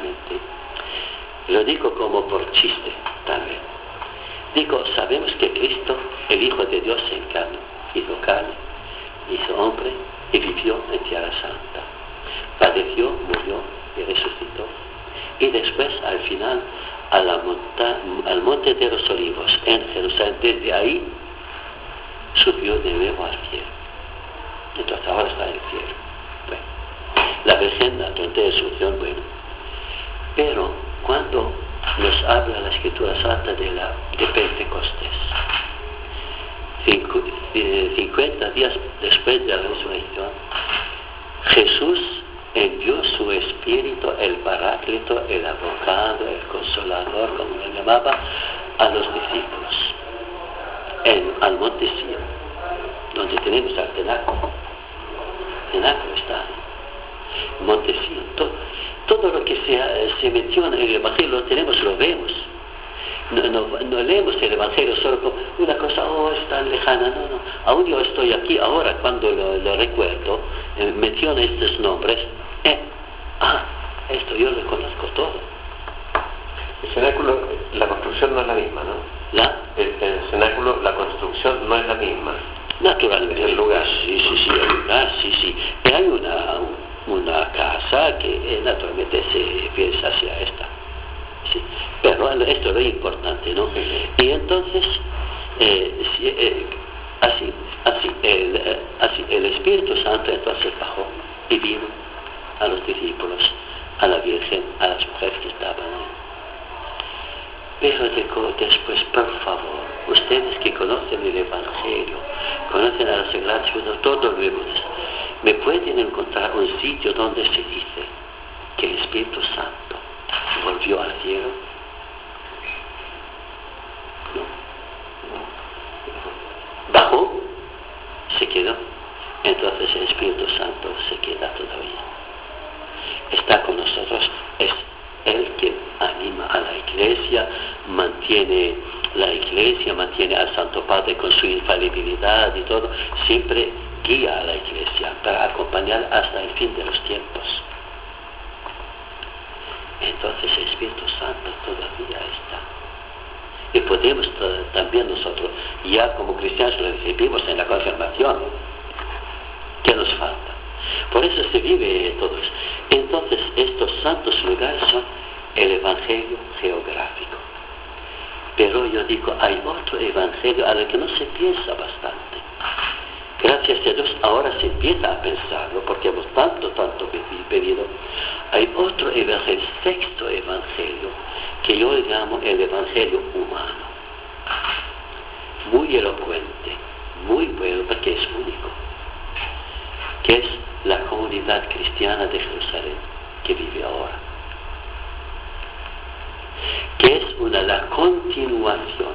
lo digo como por chiste también. Digo, sabemos que Cristo, el Hijo de Dios, se encarnó, hizo carne, hizo hombre y vivió en Tierra Santa. Padeció, murió y resucitó. Y después, al final, al Monte de los Olivos, en Jerusalén, desde ahí subió de nuevo al cielo. Entonces ahora está en el cielo. Bueno, la Virgen, la tonte de Asunción, bueno. Pero cuando nos habla la Escritura Santa de Pentecostés, 50 días después de la resurrección, Jesús Jesús envió su Espíritu, el Paráclito, el Abogado, el Consolador, como lo llamaba, a los discípulos, al monte Sion, donde tenemos al cenáculo. El cenáculo está ahí, monte Sion. Todo lo que se menciona en el Evangelio lo vemos. No leemos el Evangelio solo como una cosa, es tan lejana, no. Aún yo estoy aquí ahora cuando lo recuerdo, menciono estos nombres, esto yo lo conozco todo. El cenáculo, la construcción no es la misma, ¿no? El cenáculo, la construcción no es la misma. Naturalmente. El lugar. Sí, el lugar, sí. Hay una casa que naturalmente se piensa hacia esta. Sí, pero esto es lo importante, ¿no? Y entonces, así el Espíritu Santo entonces bajó y vino a los discípulos, a la Virgen, a las mujeres que estaban ahí. Pero después, por favor, ustedes que conocen el Evangelio, conocen a la Sagrada Escritura, todo lo hemos, ¿me pueden encontrar un sitio donde se dice que el Espíritu Santo volvió al cielo? No. Bajó, se quedó. Entonces el Espíritu Santo se queda todavía. Está con nosotros, es Él quien anima a la Iglesia, mantiene al Santo Padre con su infalibilidad y todo, siempre guía a la Iglesia para acompañar hasta el fin de los tiempos. Entonces el Espíritu Santo todavía está. Y podemos también nosotros, ya como cristianos, lo recibimos en la confirmación. ¿Qué nos falta? Por eso se vive todo eso. Entonces estos santos lugares son el Evangelio geográfico. Pero yo digo, hay otro Evangelio a lo que no se piensa bastante. Gracias a Dios ahora se empieza a pensarlo, porque hemos tanto pedido. Hay otro Evangelio, sexto Evangelio, que yo llamo el Evangelio humano. Muy elocuente, muy bueno, porque es único. Que es la comunidad cristiana de Jerusalén, que vive ahora. Que es la continuación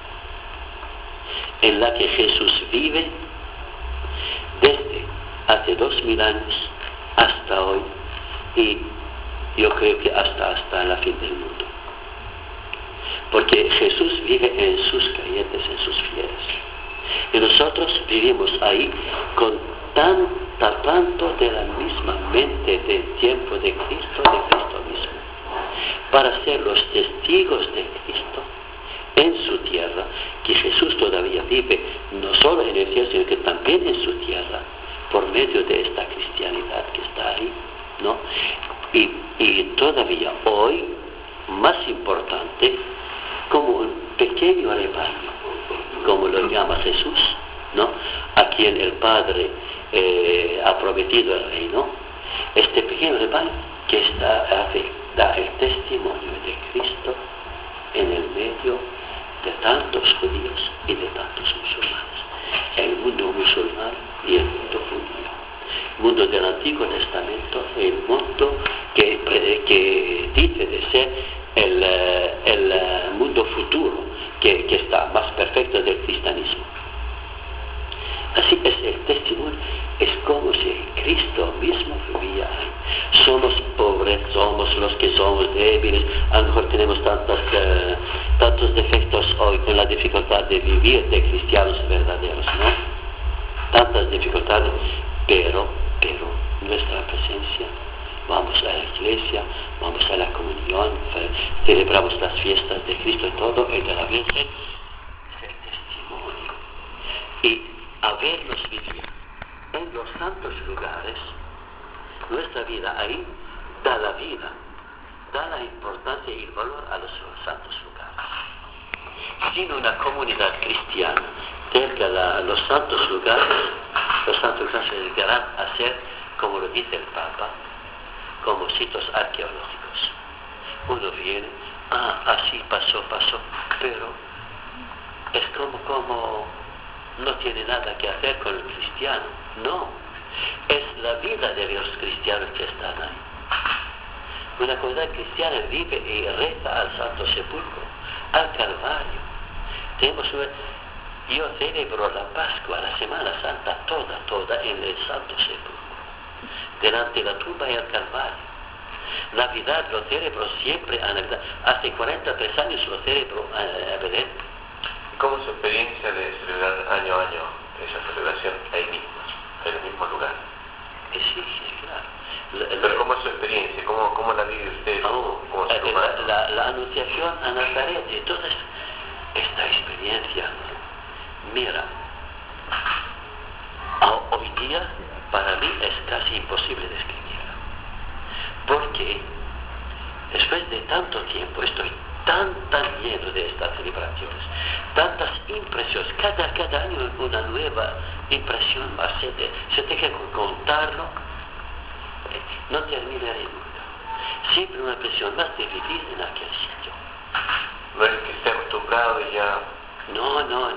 en la que Jesús vive desde hace 2000 años hasta hoy, y yo creo que hasta la fin del mundo. Porque Jesús vive en sus creyentes, en sus fieles. Y nosotros vivimos ahí con tanto de la misma mente del tiempo de Cristo mismo, para ser los testigos de Cristo en su tierra, que Jesús todavía vive no solo en el cielo, sino que también en su tierra, por medio de esta cristianidad que está ahí, ¿no? Y todavía hoy, más importante, como un pequeño rebaño, como lo llama Jesús, ¿no? A quien el Padre ha prometido el reino, este pequeño rebaño que da el testimonio de Cristo en el medio de tantos judíos y de tantos musulmanes. El mundo musulmán y el mundo judío. El mundo del Antiguo Testamento, el mundo que dice de ser el mundo futuro, que está más perfecto del cristianismo. Así es el testimonio, es como si Cristo mismo vivía ahí. Somos pobres, somos los que somos débiles, a lo mejor tenemos tantos defectos hoy con la dificultad de vivir de cristianos verdaderos, ¿no? Tantas dificultades, pero nuestra presencia, vamos a la iglesia, vamos a la comunión, celebramos las fiestas de Cristo y todo, el de la Virgen, es el testimonio. Y habernos vivido en los santos lugares, nuestra vida ahí da la vida, da la importancia y el valor a los santos lugares. Sin una comunidad cristiana cerca de los santos lugares se llegarán a ser, como lo dice el Papa, como sitios arqueológicos. Uno viene, así pasó, pero es como no tiene nada que hacer con el cristiano. No, Es la vida de los cristianos que están ahí. Una comunidad cristiana vive y reza al Santo Sepulcro, al Calvario. Yo celebro la Pascua, la Semana Santa, toda en el Santo Sepulcro, delante de la tumba y el Calvario. Navidad lo celebro siempre a Navidad. Hace 43 años lo celebro a Belén. ¿Y cómo es su experiencia de celebrar año a año esa celebración ahí mismo, en el mismo lugar? Sí, claro. Pero ¿cómo es su experiencia? ¿Cómo la vive usted como ser humano? La anunciación a Nazaret y toda esta experiencia, mira, hoy día para mí es casi imposible describirla, porque después de tanto tiempo estoy tan lleno de estas celebraciones, tantas impresiones, cada año una nueva impresión más, se tiene que contarlo, no terminaré nunca, siempre una impresión más de vivir en aquel sitio. No es que esté acostumbrado y ya... No.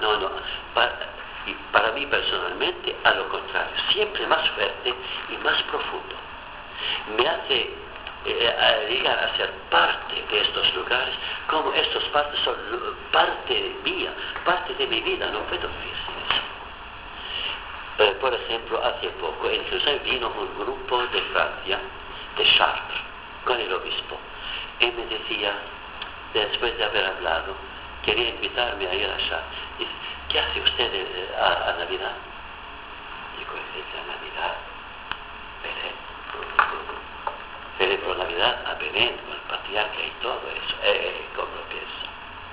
Para mí personalmente, a lo contrario, siempre más fuerte y más profundo. Me hace llegar a ser parte de estos lugares, como estos partes son parte mía, parte de mi vida, no puedo vivir sin eso. Por ejemplo, hace poco en Jerusalén vino un grupo de Francia, de Chartres, con el obispo, y me decía, después de haber hablado, quería invitarme a ir a Chartres. Dice, ¿qué hace usted a Navidad? Digo, es la Navidad, Belén. Celebro Navidad a Belén, con el patriarca y todo eso. ¿Cómo lo piensa?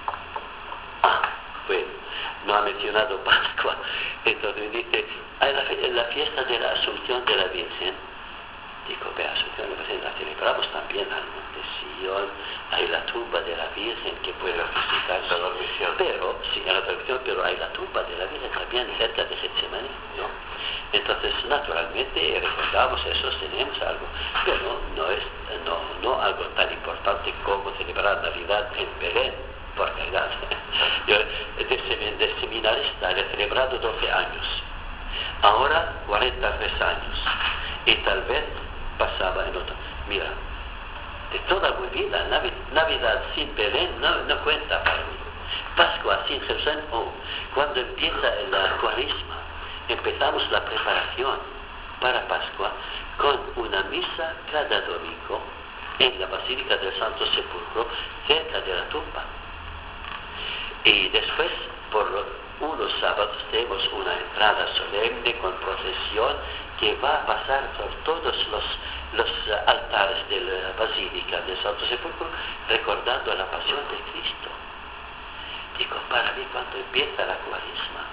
Bueno, no ha mencionado Pascua. Entonces me dice, hay la fiesta de la Asunción de la Virgen. Digo, Asunción de la Virgen la celebramos también al Monte Sion, hay la tumba de la Virgen que puede visitarse. La transmisión. Pero, sí, en la tradición, pero hay la tumba de la Virgen también cerca de Getsemaní, ¿no? Entonces, naturalmente, recordamos eso, tenemos algo, pero no algo tan importante como celebrar Navidad en Belén, por caridad. Yo, de seminarista, he celebrado 12 años, ahora 43 años, y tal vez pasaba en otro. Mira, de toda mi vida, Navidad sin Belén no cuenta para mí. Pascua sin Jerusalén, cuando empieza la Cuaresma, empezamos la preparación para Pascua con una misa cada domingo en la Basílica del Santo Sepulcro, cerca de la tumba. Y después, por unos sábados, tenemos una entrada solemne con procesión que va a pasar por todos los altares de la Basílica del Santo Sepulcro, recordando la pasión de Cristo. Digo, para mí, cuando empieza la Cuaresma,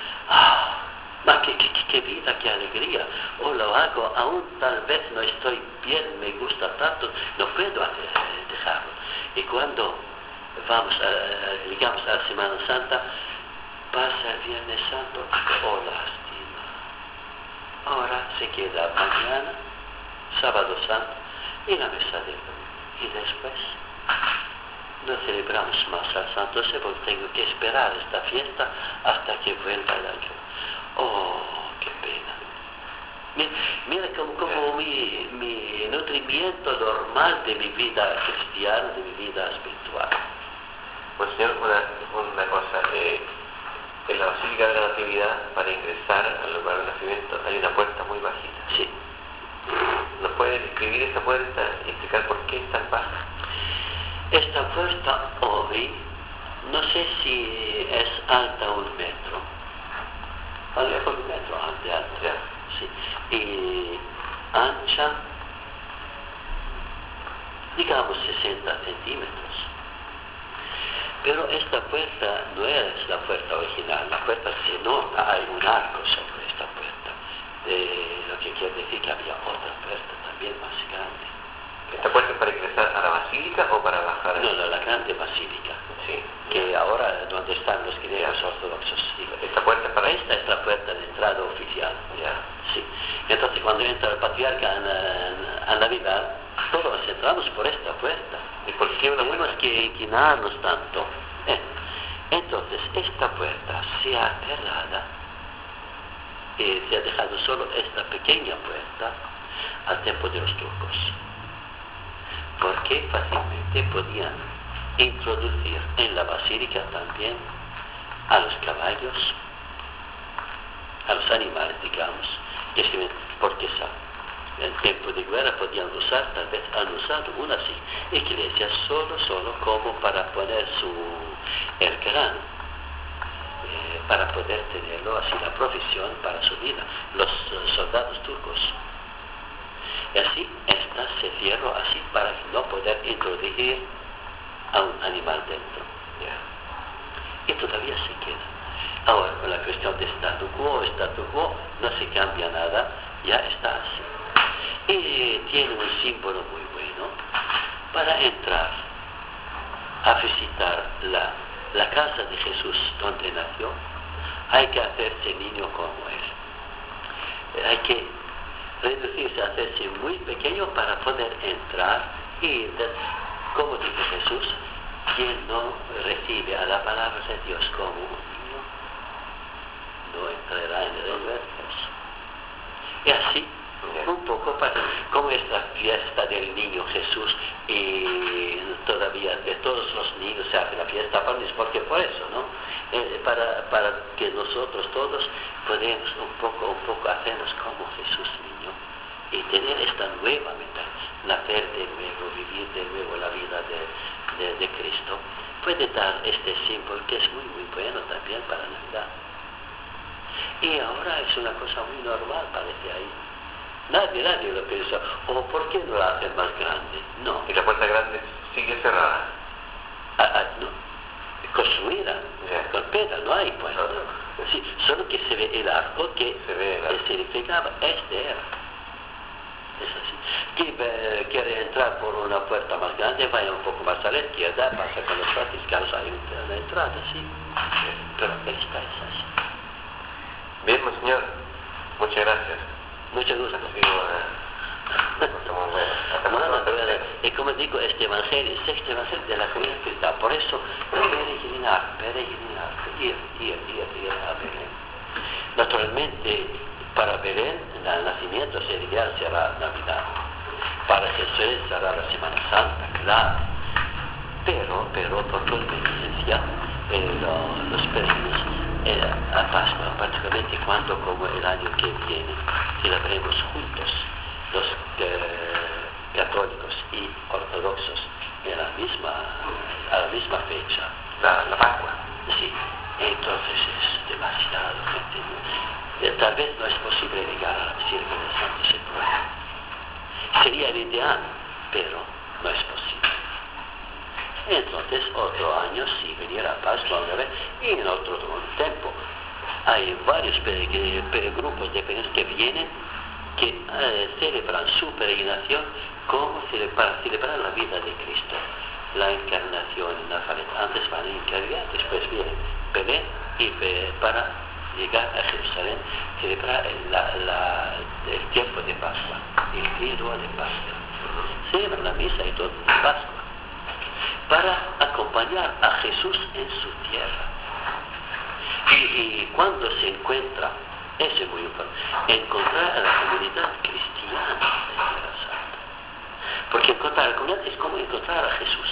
qué vida, qué alegría. O lo hago, aún tal vez no estoy bien, me gusta tanto, no puedo dejarlo. Y cuando llegamos a la Semana Santa, pasa el Viernes Santo, digo, lástima. Ahora se queda mañana, Sábado Santo, y la mesa del domingo. Y después no celebramos más al Santo Sepulcro, tengo que esperar esta fiesta hasta que vuelva el ángel. Qué pena. Mira como mi nutrimiento normal de mi vida cristiana, de mi vida espiritual. Pues señor, una cosa, en la Basílica de la Natividad, para ingresar al lugar del nacimiento, hay una puerta muy bajita. Sí. ¿Nos puede describir esa puerta y explicar por qué es tan baja? Esta puerta hoy, no sé si es alta 1 metro. A lo mejor 1 metro de alto. Ya. Sí. Y ancha, digamos 60 centímetros. Pero esta puerta no es la puerta original. La puerta se nota, hay un arco sobre esta puerta. Lo que quiere decir que había otra puerta también más grande. ¿Esta puerta es para ingresar a la basílica o para bajar? No, la grande basílica. Sí. Que ahora donde están los griegos ortodoxos. Sí. ¿Esta puerta es para Esta es la puerta de entrada oficial. Ya. Sí. Entonces cuando entra el patriarca a Navidad, todos entramos por esta puerta. ¿Y por qué una Tenemos puerta? que inclinarnos tanto. Entonces esta puerta se ha cerrada y se ha dejado solo esta pequeña puerta al tiempo de los turcos, porque fácilmente podían introducir en la basílica también a los caballos, a los animales, digamos, porque en tiempo de guerra podían usar, tal vez han usado unas iglesias solo como para poner el grano, para poder tenerlo así la provisión para su vida, los soldados turcos. Y así esta se cerró así para no poder introducir a un animal dentro. Y todavía se queda. Ahora, con la cuestión de statu quo, no se cambia nada, ya está así. Y tiene un símbolo muy bueno. Para entrar a visitar la casa de Jesús donde nació, hay que hacerse niño como él. Hay que reducirse a hacerse muy pequeño para poder entrar y, como dice Jesús, quien no recibe a la palabra de Dios como un niño, no entrará en el reino de Dios. Y así, un poco como esta fiesta del niño Jesús, y todavía de todos los niños se hace la fiesta, porque por eso, ¿no? Para que nosotros todos podemos un poco hacernos como Jesús niño y tener esta nueva mentalidad, nacer de nuevo, vivir de nuevo la vida de Cristo, puede dar este símbolo que es muy bueno también para Navidad. Y ahora es una cosa muy normal, parece ahí. Nadie lo piensa. ¿O por qué no la hacen más grande? No. ¿Y la puerta grande sigue cerrada? No. Construida con piedra, no hay puerta. Sí, solo que se ve el arco que significaba este era. Es así. Quien quiere entrar por una puerta más grande, vaya un poco más a la izquierda, pasa con los franciscanos, hay una entrada, sí. Pero esta es así. Bien, monseñor. Muchas gracias. Muchas gracias. Y como digo, este evangelio es este evangelio de la comunidad cristiana. Por eso, peregrinar, ir a Belén. Naturalmente, para Belén, el nacimiento será Navidad. Para Jesús será la Semana Santa, claro. Pero por conveniencia, los peregrinos a Pascua, particularmente cuando, como el año que viene, celebremos juntos los católicos y ortodoxos a la misma fecha. La Pascua. Sí, entonces es demasiado gente. Tal vez no es posible llegar a la Basílica del Santo Sepulcro. Sería el ideal, pero no es posible. Entonces, otro año sí venir a Pascua una vez y en otro tiempo. Hay varios grupos de peregrinos que vienen, que celebran su peregrinación para celebrar la vida de Cristo, la encarnación en Nazaret. Antes van a encargar, después vienen Belén y para llegar a Jerusalén, celebrar el tiempo de Pascua, el rito de Pascua. Celebran la misa y todo de Pascua, para acompañar a Jesús en su tierra. Y cuando se encuentra, eso es muy importante, encontrar a la comunidad cristiana de Tierra Santa. Porque encontrar a la comunidad es como encontrar a Jesús.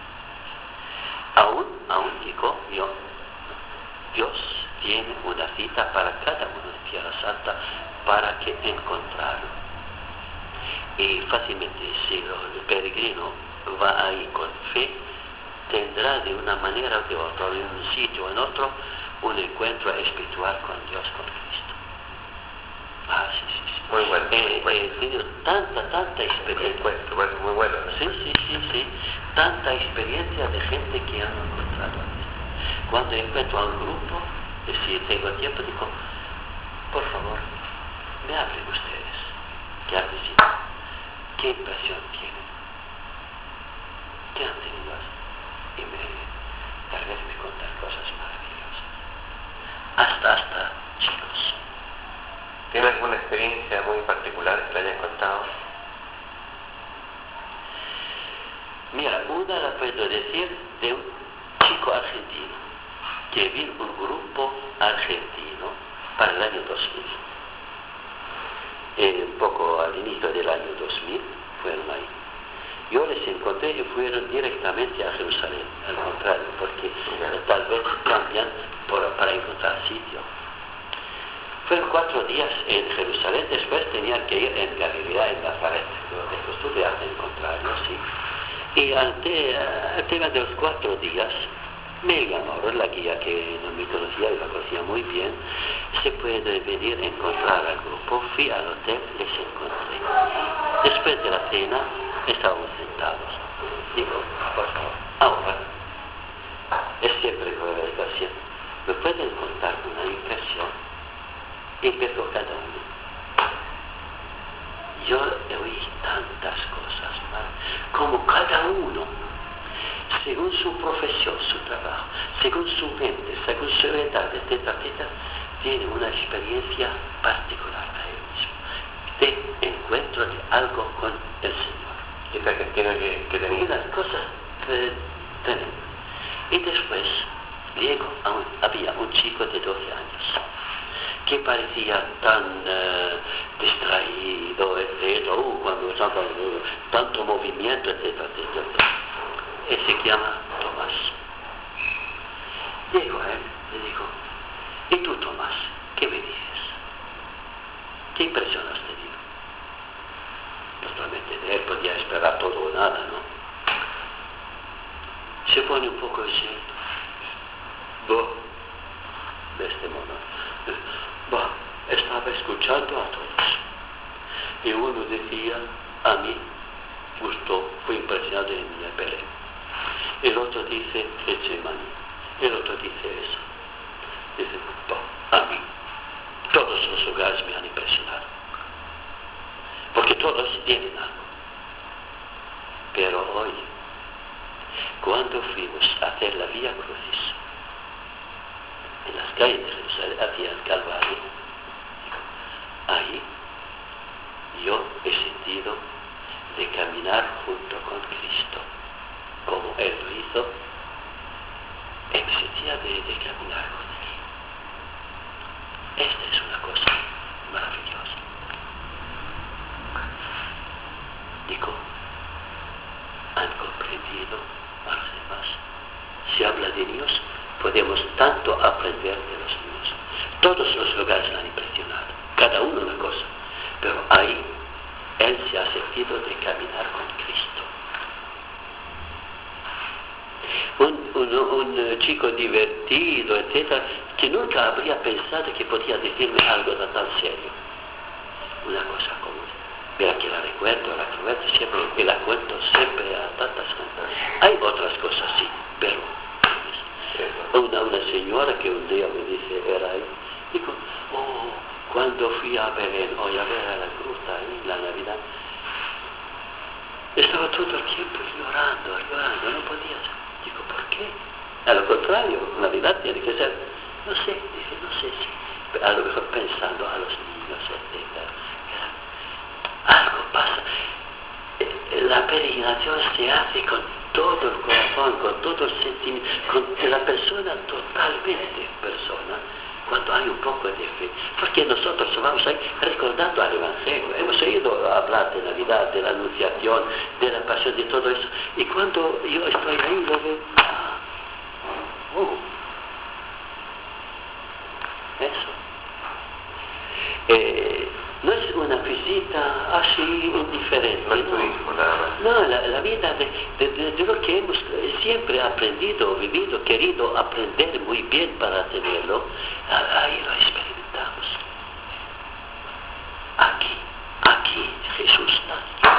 Aún digo yo, Dios tiene una cita para cada uno de Tierra Santa para que encontrarlo. Y fácilmente, si el peregrino va ahí con fe, tendrá de una manera o de otra, en un sitio o en otro, un encuentro espiritual con Dios, con Cristo. Sí. Muy bueno. He tenido tanta experiencia. Muy bueno. Sí. Tanta experiencia de gente que han encontrado a Cristo. Cuando encuentro a un grupo, si tengo tiempo, digo, por favor, me hablen ustedes. ¿Qué han decidido? ¿Qué impresión tienen? ¿Qué han tenido? Y tal vez me contan cosas maravillosas. Hasta chicos. ¿Tiene alguna experiencia muy particular que le hayan contado? Mira, una la puedo decir de un chico argentino que vino un grupo argentino para el año 2000 un poco al inicio del año 2000, fueron ahí. Yo les encontré y fueron directamente a Jerusalén, al contrario, porque tal vez cambian para encontrar sitio. Fueron 4 días en Jerusalén, después tenían que ir en Galilea, en Nazaret. Yo de costumbre hacen el contrario, sí. Y al tema de los 4 días, me llamaron la guía que no me conocía y la conocía muy bien. Se puede venir a encontrar al grupo. Fui al hotel, les encontré. Después de la cena, estábamos sentados. Digo, por favor, ahora, es siempre con la educación. ¿Me pueden contar una impresión? Y empezó cada uno. Yo oí tantas cosas, ¿no? Como cada uno, según su profesión, su trabajo, según su mente, según su edad, etcétera, etcétera, tiene una experiencia particular a él mismo, de encuentro de algo con el Señor. Esa que tiene que tener. Unas cosas tremendas. Y después, luego había un chico de 12 años, que parecía tan distraído, etcétera, cuando tanto movimiento, etcétera, etcétera, etcétera. Él se llama Tomás. Llego a él, le digo, ¿y tú, Tomás, qué me dices? ¿Qué impresión has tenido? Naturalmente de él podía esperar todo o nada, ¿no? Se pone un poco serio. De este modo. Estaba escuchando a todos. Y uno decía, a mí gustó, fue impresionado en mi Belén. El otro dice, Getsemaní. El otro dice eso. Dice, a mí todos los lugares me han impresionado. Porque todos tienen algo. Pero hoy, cuando fuimos a hacer la Vía Crucis, en las calles de Jerusalén, hacia el Calvario, ahí yo he sentido de caminar junto con Cristo, como Él lo hizo, he sentido de caminar con Él. Esta es una cosa maravillosa. Digo, han comprendido a los demás. Si habla de Dios, podemos tanto aprender de los niños. Todos los lugares la han impresionado, cada uno una cosa, pero ahí él se ha sentido de caminar con Cristo. Un chico divertido, etc., que nunca habría pensado que podía decirme algo de tan serio. Una cosa como mira que la recuerdo siempre, y la cuento siempre a tantas cosas. Hay otras cosas, sí, pero una señora que un día me dice, era ahí, digo, cuando fui a Belén, a ver a la gruta ahí en la Navidad, estaba todo el tiempo llorando, no podía ser. Digo, ¿por qué? A lo contrario, Navidad tiene que ser, no sé, sí, a lo mejor pensando a los niños, etc. Algo pasa. La peregrinación se hace con todo el corazón, con todo el sentimiento, con la persona totalmente persona, cuando hay un poco de fe. Porque nosotros vamos ahí recordando al Evangelio. Hemos oído hablar de Navidad, de la Anunciación, de la Pasión, de todo eso. Y cuando yo estoy ahí, lo veo. Eso. No es una visita así indiferente. No es turismo, nada más. No, la vida de lo que hemos siempre aprendido, vivido, querido aprender muy bien para tenerlo, ahí lo experimentamos. Aquí Jesús nació.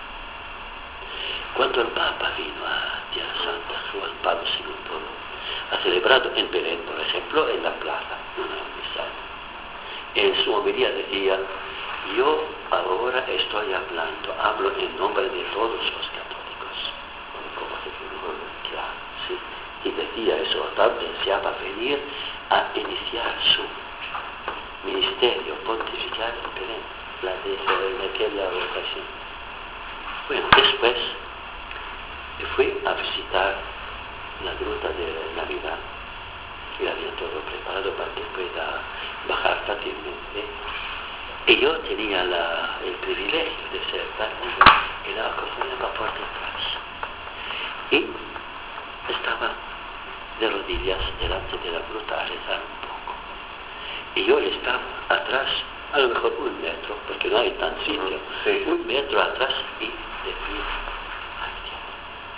Cuando el Papa vino a Tierra Santa, Juan Pablo II, ha celebrado en Belén, por ejemplo, en la plaza, una misa. En su homilía decía, yo ahora estoy hablo en nombre de todos los católicos. Como se figuró, claro, sí. Y decía eso, tal deseaba venir a iniciar su ministerio pontifical en Belén, en aquella ocasión. Bueno, después fui a visitar la gruta de Navidad y había todo preparado para que pueda bajar fácilmente. Y yo tenía el privilegio de ser tan libre y la acompañaba por detrás. Y estaba de rodillas delante de la gruta a rezar un poco. Y yo estaba atrás, a lo mejor 1 metro, porque no hay tan sitio, Sí. 1 metro atrás y de pie al cielo.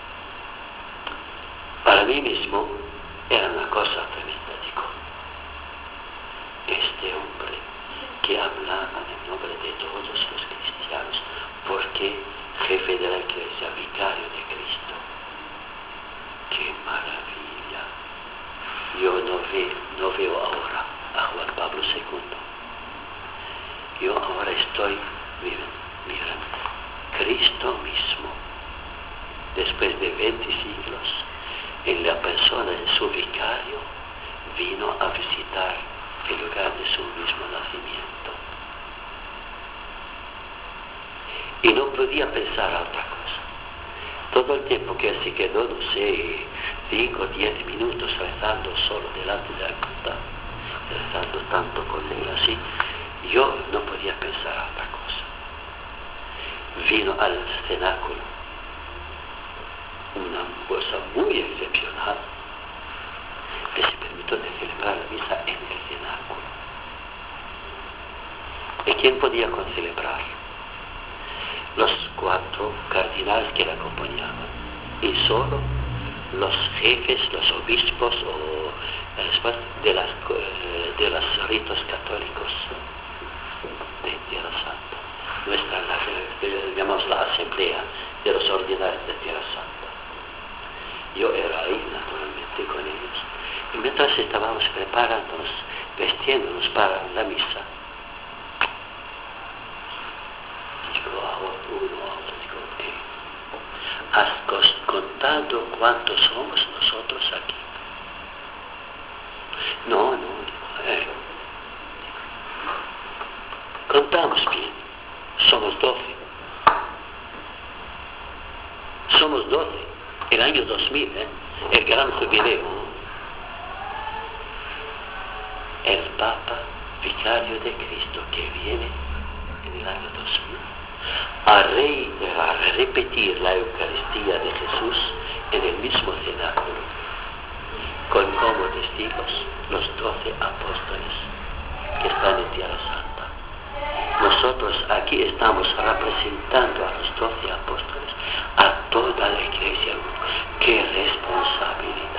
Para mí mismo era una cosa tremenda, digo. Este hombre que hablaba en nombre de todos los cristianos, porque jefe de la iglesia, vicario de Cristo. ¡Qué maravilla! Yo no veo ahora a Juan Pablo II. Yo ahora estoy mirando Cristo mismo, después de 20 siglos, en la persona de su vicario, vino a visitar el lugar de su mismo nacimiento. Y no podía pensar a otra cosa. Todo el tiempo que se quedó, no sé, 5 o 10 minutos rezando solo delante de la gruta, rezando tanto con él así, yo no podía pensar a otra cosa. Vino al cenáculo, una cosa muy excepcional, que se permitió de celebrar la misa en el cenáculo. ¿Y quién podía concelebrar? Los 4 cardinales que la acompañaban, y solo los jefes, los obispos o de los ritos católicos de Tierra Santa. Llamamos la asamblea de los ordinarios de Tierra Santa. Yo era ahí naturalmente con ellos. Y mientras estábamos preparándonos, vestiéndonos para la misa, digo a otro, ¿has contado cuántos somos nosotros aquí? No, digo, contamos bien, somos 12. Somos 12, el año 2000, el gran jubileo. El Papa Vicario de Cristo que viene en el año 2000 a repetir la Eucaristía de Jesús en el mismo cenáculo, con como testigos los 12 apóstoles que están en Tierra Santa. Nosotros aquí estamos representando a los 12 apóstoles, a toda la Iglesia. ¡Qué responsabilidad!